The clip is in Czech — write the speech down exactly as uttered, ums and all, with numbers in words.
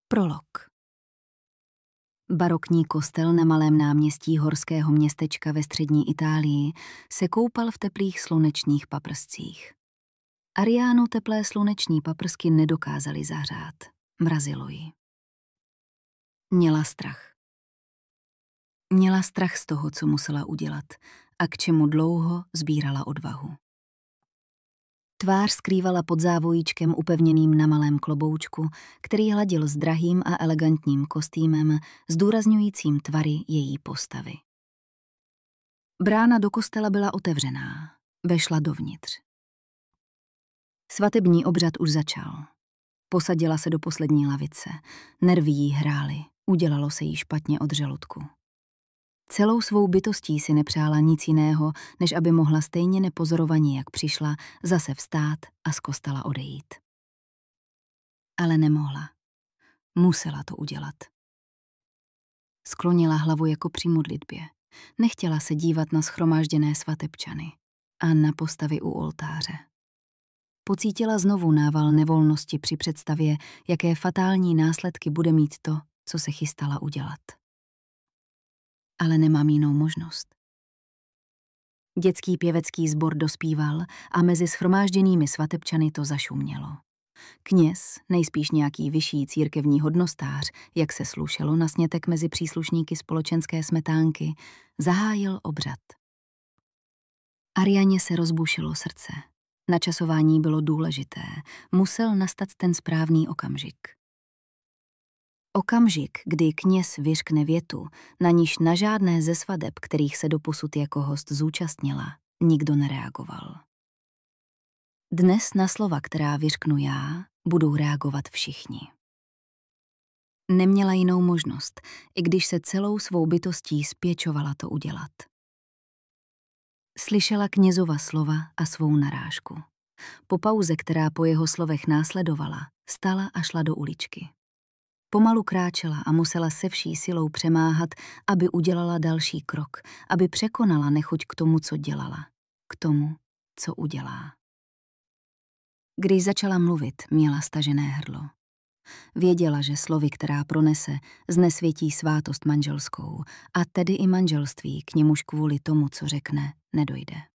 Prolog. Barokní kostel na malém náměstí horského městečka ve střední Itálii se koupal v teplých slunečních paprscích. Ariánu teplé sluneční paprsky nedokázaly zahřát. Mrazilo ji. Měla strach. Měla strach z toho, co musela udělat a k čemu dlouho sbírala odvahu. Tvář skrývala pod závojíčkem upevněným na malém kloboučku, který hladil s drahým a elegantním kostýmem, zdůrazňujícím tvary její postavy. Brána do kostela byla otevřená, vešla dovnitř. Svatební obřad už začal. Posadila se do poslední lavice, nervy jí hrály, udělalo se jí špatně od žaludku. Celou svou bytostí si nepřála nic jiného, než aby mohla stejně nepozorovaně, jak přišla, zase vstát a z kostela odejít. Ale nemohla. Musela to udělat. Sklonila hlavu jako při modlitbě. Nechtěla se dívat na shromážděné svatebčany a na postavy u oltáře. Pocítila znovu nával nevolnosti při představě, jaké fatální následky bude mít to, co se chystala udělat. Ale nemám jinou možnost. Dětský pěvecký sbor dospíval a mezi shromážděnými svatebčany to zašumělo. Kněz, nejspíš nějaký vyšší církevní hodnostář, jak se slušelo na snětek mezi příslušníky společenské smetánky, zahájil obřad. Arianě se rozbušilo srdce. Načasování bylo důležité, musel nastat ten správný okamžik. Okamžik, kdy kněz vyřkne větu, na níž na žádné ze svadeb, kterých se doposud jako host zúčastnila, nikdo nereagoval. Dnes na slova, která vyřknu já, budou reagovat všichni. Neměla jinou možnost, i když se celou svou bytostí spěčovala to udělat. Slyšela knězova slova a svou narážku. Po pauze, která po jeho slovech následovala, stala a šla do uličky. Pomalu kráčela a musela se vší silou přemáhat, aby udělala další krok, aby překonala nechuť k tomu, co dělala, k tomu, co udělá. Když začala mluvit, měla stažené hrdlo. Věděla, že slovy, která pronese, znesvětí svátost manželskou a tedy i manželství, k němuž kvůli tomu, co řekne, nedojde.